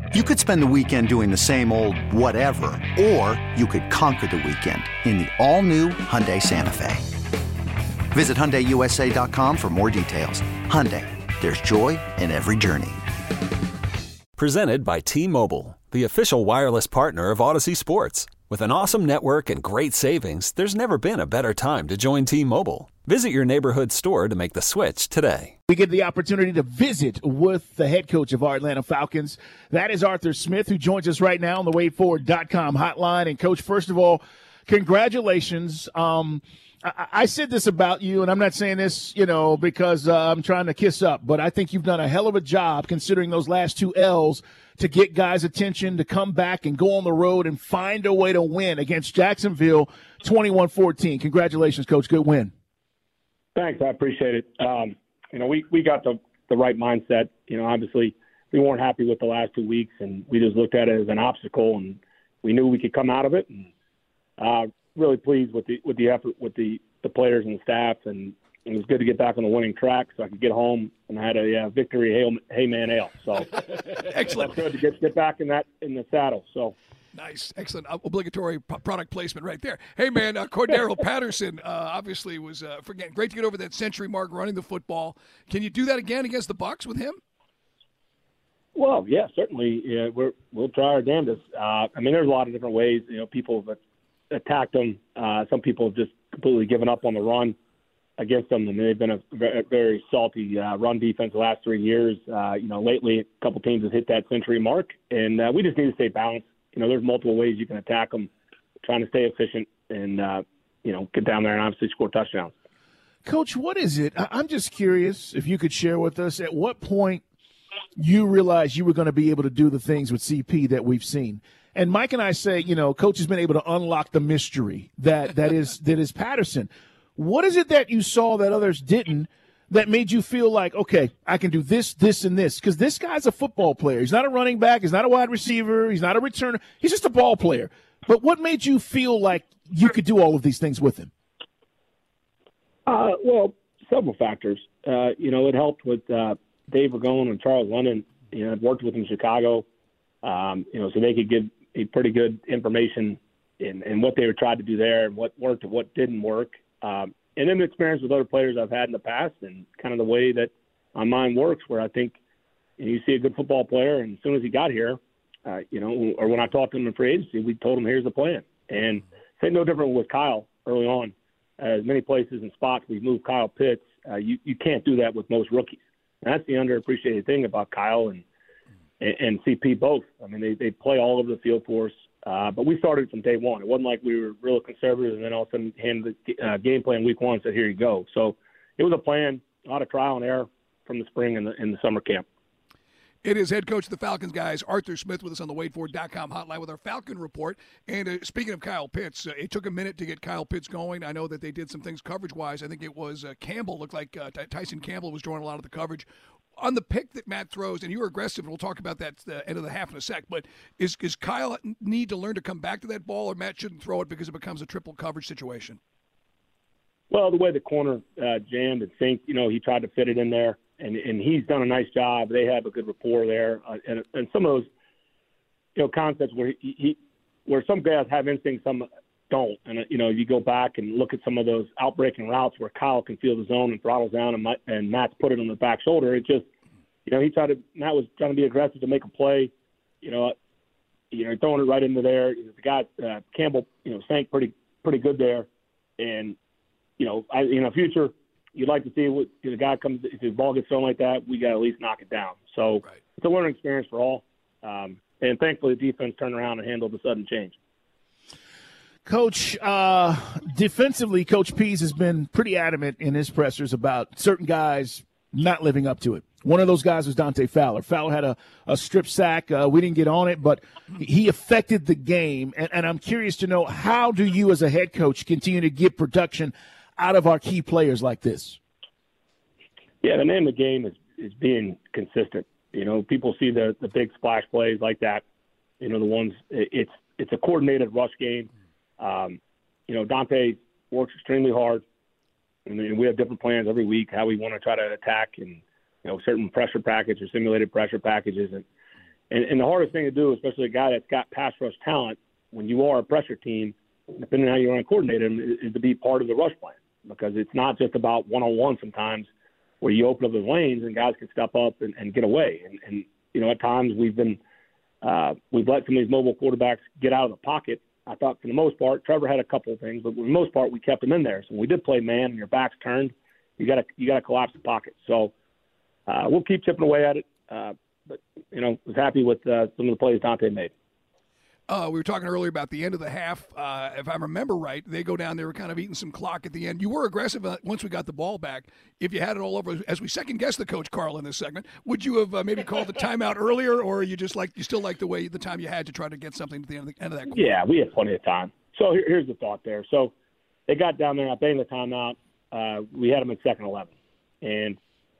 You could spend the weekend doing the same old whatever, or you could conquer the weekend in the all-new Hyundai Santa Fe. Visit HyundaiUSA.com for more details. Hyundai, there's joy in every journey. Presented by T-Mobile, the official wireless partner of Odyssey Sports. With an awesome network and great savings, there's never been a better time to join T-Mobile. Visit your neighborhood store to make the switch today. We get the opportunity to visit with the head coach of our Atlanta Falcons. That is Arthur Smith, who joins us right now on the WadeForward.com hotline. And, Coach, first of all, congratulations. I said this about you, and I'm not saying this, because I'm trying to kiss up, but I think you've done a hell of a job considering those last two L's to get guys' attention, to come back and go on the road and find a way to win against Jacksonville 21-14. Congratulations, Coach. Good win. Thanks. I appreciate it. We got the right mindset. Obviously we weren't happy with the last 2 weeks, and we just looked at it as an obstacle, and we knew we could come out of it. And really pleased with the effort with the players and the staff, and it was good to get back on the winning track so I could get home and I had a victory hey man ale. So excellent. That's good to get back in the saddle. So nice, excellent, obligatory product placement right there. Hey man, Cordero Patterson obviously was great to get over that century mark running the football. Can you do that again against the Bucs with him? Well, yeah, certainly. Yeah, we'll try our damnedest. There's a lot of different ways. People have attacked him. Some people have just completely given up on the run against them, and they've been a very salty run defense the last 3 years. Lately, a couple teams have hit that century mark, and we just need to stay balanced. There's multiple ways you can attack them, trying to stay efficient and, get down there and obviously score touchdowns. Coach, what is it? I'm just curious if you could share with us at what point you realized you were going to be able to do the things with CP that we've seen. And Mike and I say, Coach has been able to unlock the mystery that is Patterson. What is it that you saw that others didn't that made you feel like, okay, I can do this, this, and this? Because this guy's a football player. He's not a running back. He's not a wide receiver. He's not a returner. He's just a ball player. But what made you feel like you could do all of these things with him? Well, several factors. It helped with Dave Ragone and Charles London. I'd worked with them in Chicago, so they could give a pretty good information in what they were trying to do there and what worked and what didn't work. And then the experience with other players I've had in the past and kind of the way that my mind works, where I think you see a good football player, and as soon as he got here, or when I talked to him in free agency, we told him, here's the plan. And it's no different with Kyle early on. As many places and spots we've moved Kyle Pitts, you can't do that with most rookies. And that's the underappreciated thing about Kyle and CP both. They play all over the field for us. But we started from day one. It wasn't like we were real conservative and then all of a sudden handed the game plan week one and said, here you go. So it was a plan, a lot of trial and error from the spring and the summer camp. It is head coach of the Falcons, guys, Arthur Smith, with us on the WadeForward.com hotline with our Falcon report. And speaking of Kyle Pitts, it took a minute to get Kyle Pitts going. I know that they did some things coverage-wise. I think it was Campbell, looked like Tyson Campbell was drawing a lot of the coverage. On the pick that Matt throws, and you were aggressive, and we'll talk about that at the end of the half in a sec, but is Kyle need to learn to come back to that ball, or Matt shouldn't throw it because it becomes a triple coverage situation? Well, the way the corner jammed and synced, he tried to fit it in there. And he's done a nice job. They have a good rapport there, and some of those, concepts where some guys have instincts, some don't. And you go back and look at some of those outbreaking routes where Kyle can feel the zone and throttles down, and Matt's put it on the back shoulder. It just, Matt was trying to be aggressive to make a play. Throwing it right into there. The guy Campbell, sank pretty good there, and in the future. You'd like to see what the guy comes, if his ball gets thrown like that, we got to at least knock it down. So right. It's a learning experience for all. And thankfully the defense turned around and handled the sudden change. Coach, defensively, Coach Pease has been pretty adamant in his pressers about certain guys not living up to it. One of those guys was Dante Fowler. Fowler had a strip sack. We didn't get on it, but he affected the game. And I'm curious to know, how do you as a head coach continue to get production out of our key players like this? Yeah, the name of the game is being consistent. People see the big splash plays like that. The ones it's a coordinated rush game. Dante works extremely hard, and we have different plans every week how we want to try to attack and certain pressure package or simulated pressure packages, and And the hardest thing to do, especially a guy that's got pass rush talent, when you are a pressure team, depending on how you run coordinate him, is to be part of the rush plan, because it's not just about one-on-one sometimes where you open up the lanes and guys can step up and get away. And at times we've let some of these mobile quarterbacks get out of the pocket. I thought for the most part, Trevor had a couple of things, but for the most part, we kept him in there. So when we did play man and your back's turned, you got to collapse the pocket. So we'll keep chipping away at it. But was happy with some of the plays Dante made. We were talking earlier about the end of the half. If I remember right, they go down, they were kind of eating some clock at the end. You were aggressive once we got the ball back. If you had it all over, as we second-guessed the coach, Carl, in this segment, would you have maybe called the timeout earlier, or are you still like the time you had to try to get something at the end of that quarter? Yeah, we had plenty of time. So here's the thought there. So they got down there, I banged the timeout. We had them in second 11. And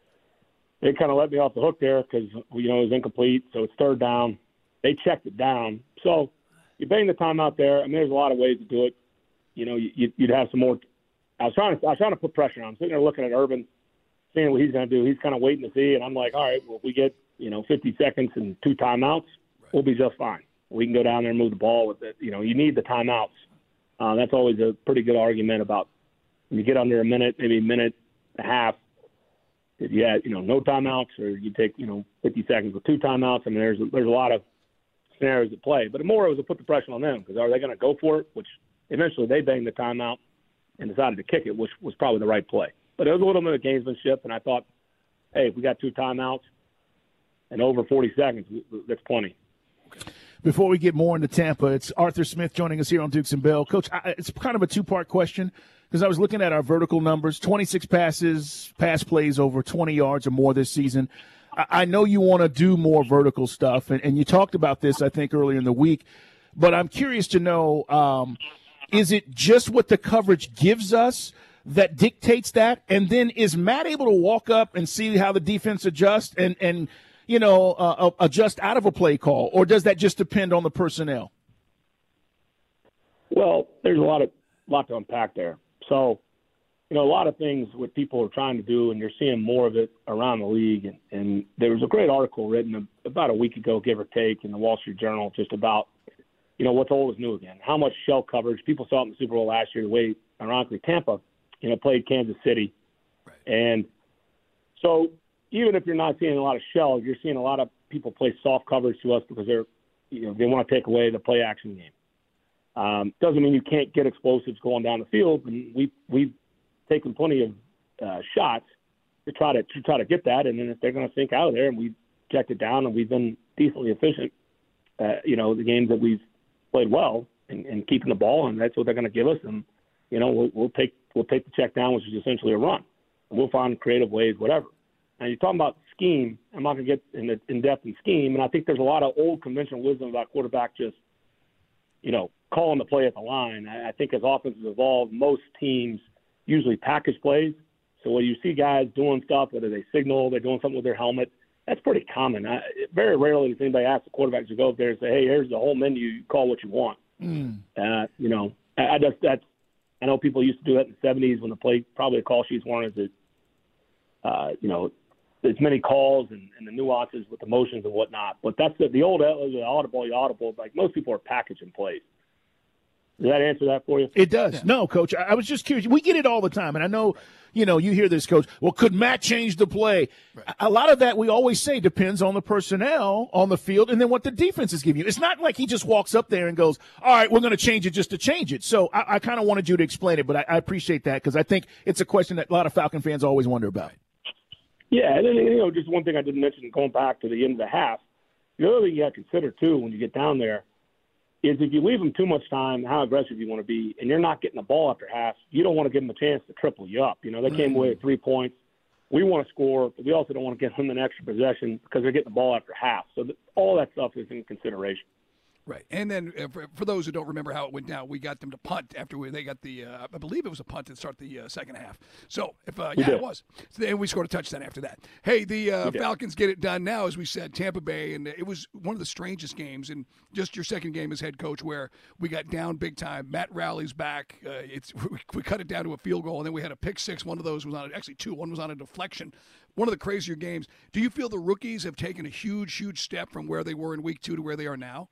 they kind of let me off the hook there because, it was incomplete. So it's third down. They checked it down. So you bang the timeout there. I mean, there's a lot of ways to do it. You'd have some more. I was trying to put pressure on him. Sitting there looking at Urban, seeing what he's going to do. He's kind of waiting to see. And I'm like, all right, well, if we get, 50 seconds and 2 timeouts, we'll be just fine. We can go down there and move the ball with it. You need the timeouts. That's always a pretty good argument about when you get under a minute, maybe a minute and a half. If you had, no timeouts, or you take, 50 seconds with 2 timeouts. I mean, there's a lot of scenarios at play. But more it was to put the pressure on them, because are they going to go for it? Which eventually they banged the timeout and decided to kick it, which was probably the right play. But it was a little bit of gamesmanship, and I thought, hey, if we got 2 timeouts and over 40 seconds, that's plenty. Before we get more into Tampa, it's Arthur Smith joining us here on Dukes and Bell. Coach, it's kind of a 2-part question, because I was looking at our vertical numbers, 26 pass plays over 20 yards or more this season. I know you want to do more vertical stuff, and you talked about this, I think, earlier in the week. But I'm curious to know, is it just what the coverage gives us that dictates that? And then is Matt able to walk up and see how the defense adjusts and adjust out of a play call? Or does that just depend on the personnel? Well, there's a lot to unpack there. So, a lot of things what people are trying to do, and you're seeing more of it around the league. And there was a great article written about a week ago, give or take, in the Wall Street Journal, just about, what's old is new again. How much shell coverage. People saw it in the Super Bowl last year, the way, ironically, Tampa, played Kansas City. Right. And so even if you're not seeing a lot of shell, you're seeing a lot of people play soft coverage to us because they're, they want to take away the play action game. Doesn't mean you can't get explosives going down the field. And we've taken plenty of shots to try to get that. And then if they're going to sink out of there, and we've checked it down, and we've been decently efficient, the games that we've played well and keeping the ball, and that's what they're going to give us. And we'll take the check down, which is essentially a run, and we'll find creative ways, whatever. Now you're talking about scheme. I'm not going to get in depth in scheme, and I think there's a lot of old conventional wisdom about quarterback just calling the play at the line. I think as offenses evolve, most teams usually package plays. So when you see guys doing stuff, whether they signal, they're doing something with their helmet, that's pretty common. Very rarely does anybody ask the quarterback to go up there and say, hey, here's the whole menu. You call what you want. I know people used to do that in the 70s when probably the call sheets weren't as many calls and the nuances with the motions and whatnot. But that's the old audible. Like most people are packaging plays. Does that answer that for you? It does. Yeah. No, Coach, I was just curious. We get it all the time, and I know, you hear this, Coach. Well, could Matt change the play? Right. A lot of that we always say depends on the personnel on the field and then what the defense is giving you. It's not like he just walks up there and goes, all right, we're going to change it just to change it. So I kind of wanted you to explain it, but I appreciate that because I think it's a question that a lot of Falcon fans always wonder about. Yeah, and then, just one thing I didn't mention going back to the end of the half, the other thing you have to consider, too, when you get down there, is if you leave them too much time, how aggressive you want to be, and you're not getting the ball after half, you don't want to give them a chance to triple you up. They came away with 3 points. We want to score, but we also don't want to give them an extra possession because they're getting the ball after half. So all that stuff is in consideration. Right. And then for those who don't remember how it went down, we got them to punt after they got the, I believe it was a punt to start the second half. So, it was. So then we scored a touchdown after that. Hey, the Falcons get it done now, as we said, Tampa Bay, and it was one of the strangest games, and just your second game as head coach where we got down big time. Matt Rally's back. We cut it down to a field goal, and then we had a pick six. One of those was on, actually two. One was on a deflection. One of the crazier games. Do you feel the rookies have taken a huge, huge step from where they were in week 2 to where they are now?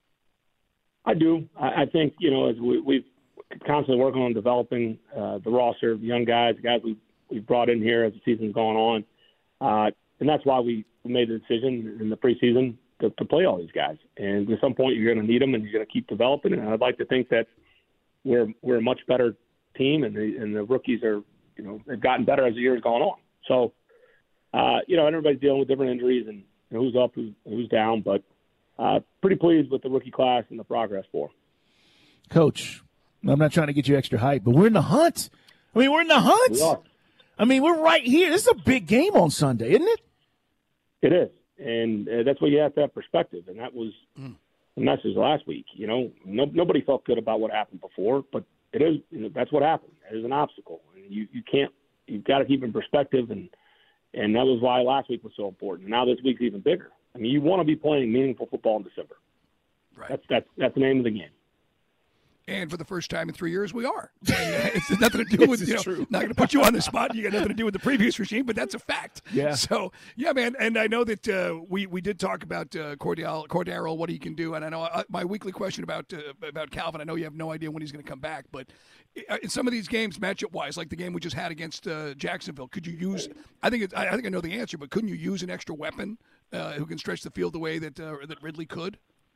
I do. I think, as we've constantly working on developing the roster of young guys we've brought in here as the season's gone on. And that's why we made the decision in the preseason to play all these guys. And at some point you're going to need them and you're going to keep developing. And I'd like to think that we're a much better team and the rookies are, they've gotten better as the year's gone on. So, everybody's dealing with different injuries and who's up, who's down, but pretty pleased with the rookie class and the progress for. Coach, I'm not trying to get you extra hype, but we're in the hunt. We're in the hunt. We are. We're right here. This is a big game on Sunday, isn't it? It is, and that's where you have to have perspective, and that was the message last week. Nobody felt good about what happened before, but it is. That's what happened. It is an obstacle, and you've got to keep in perspective, and that was why last week was so important. Now this week's even bigger. You want to be playing meaningful football in December. Right. That's the name of the game. And for the first time in 3 years, we are. And it's nothing to do with, not going to put you on the spot. You got nothing to do with the previous regime, but that's a fact. Yeah. So, yeah, man. And I know that we did talk about Cordero, what he can do. And I know my weekly question about Calvin, I know you have no idea when he's going to come back. But in some of these games, matchup-wise, like the game we just had against Jacksonville, could you use – I think I know the answer, but couldn't you use an extra weapon who can stretch the field the way that Ridley could?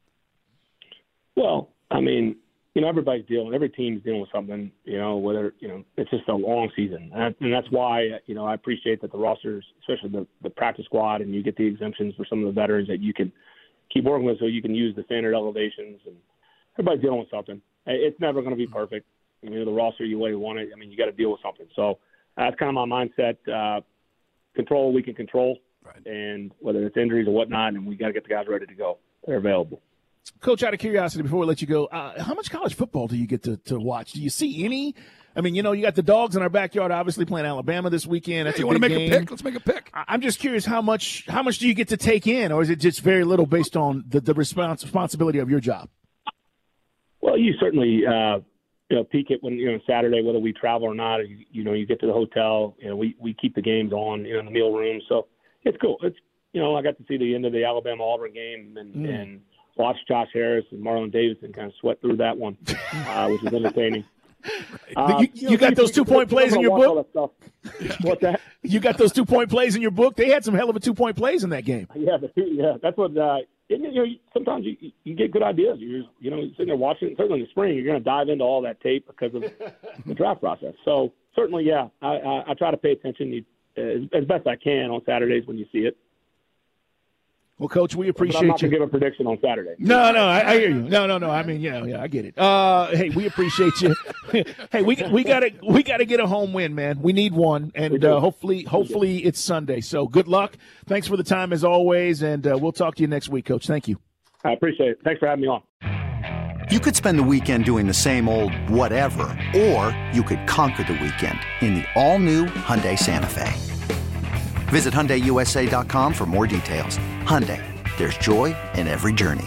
Well, everybody's every team's dealing with something, whether, it's just a long season. And that's why, I appreciate that the rosters, especially the practice squad, and you get the exemptions for some of the veterans that you can keep working with so you can use the standard elevations. And everybody's dealing with something. It's never going to be perfect. The roster, you way you want it. You got to deal with something. So that's kind of my mindset. Control what we can control. Right. And whether it's injuries or whatnot, and we got to get the guys ready to go. They're available. Coach, out of curiosity, before we let you go, how much college football do you get to watch? Do you see any? You got the Dogs in our backyard, obviously playing Alabama this weekend. That's you want to make a pick? Let's make a pick. I'm just curious, how much do you get to take in, or is it just very little based on the responsibility of your job? Well, you certainly peek it when Saturday, whether we travel or not. You get to the hotel. We keep the games on in the meal room, so it's cool. It's I got to see the end of the Alabama-Auburn game and watch Josh Harris and Marlon Davidson kind of sweat through that one, which was entertaining. You got those 2-point plays in your book? What's that? You got those 2-point plays in your book? They had some hell of a 2-point plays in that game. Yeah, that's what. Sometimes you get good ideas. You're sitting there watching it. Certainly in the spring, you're going to dive into all that tape because of the draft process. So certainly, yeah, I try to pay attention as best I can on Saturdays when you see it. Well, Coach, we appreciate I'm not you. Give a prediction on Saturday. No, I hear you. No. I get it. Hey, we appreciate you. Hey, we gotta get a home win, man. We need one, and hopefully it's Sunday. So good luck. Thanks for the time as always, and we'll talk to you next week, Coach. Thank you. I appreciate it. Thanks for having me on. You could spend the weekend doing the same old whatever, or you could conquer the weekend in the all-new Hyundai Santa Fe. Visit HyundaiUSA.com for more details. Hyundai, there's joy in every journey.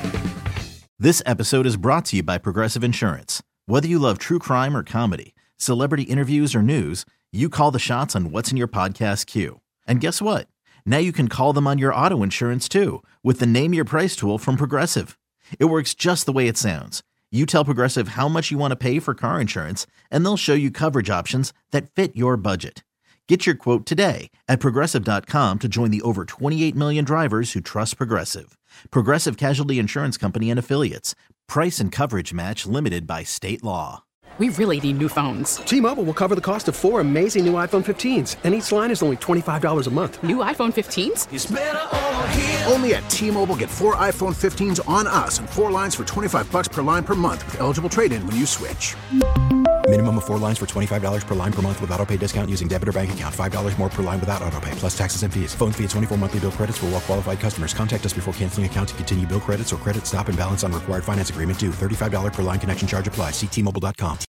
This episode is brought to you by Progressive Insurance. Whether you love true crime or comedy, celebrity interviews or news, you call the shots on what's in your podcast queue. And guess what? Now you can call them on your auto insurance too with the Name Your Price tool from Progressive. It works just the way it sounds. You tell Progressive how much you want to pay for car insurance, and they'll show you coverage options that fit your budget. Get your quote today at Progressive.com to join the over 28 million drivers who trust Progressive. Progressive Casualty Insurance Company and Affiliates. Price and coverage match limited by state law. We really need new phones. T-Mobile will cover the cost of 4 amazing new iPhone 15s, and each line is only $25 a month. New iPhone 15s? It's better over here. Only at T-Mobile, get 4 iPhone 15s on us and 4 lines for $25 per line per month with eligible trade-in when you switch. Minimum of 4 lines for $25 per line per month with autopay discount using debit or bank account. $5 more per line without autopay, plus taxes and fees. Phone fee at 24 monthly bill credits for well qualified customers. Contact us before canceling account to continue bill credits or credit stop and balance on required finance agreement due. $35 per line connection charge applies. See T-Mobile.com.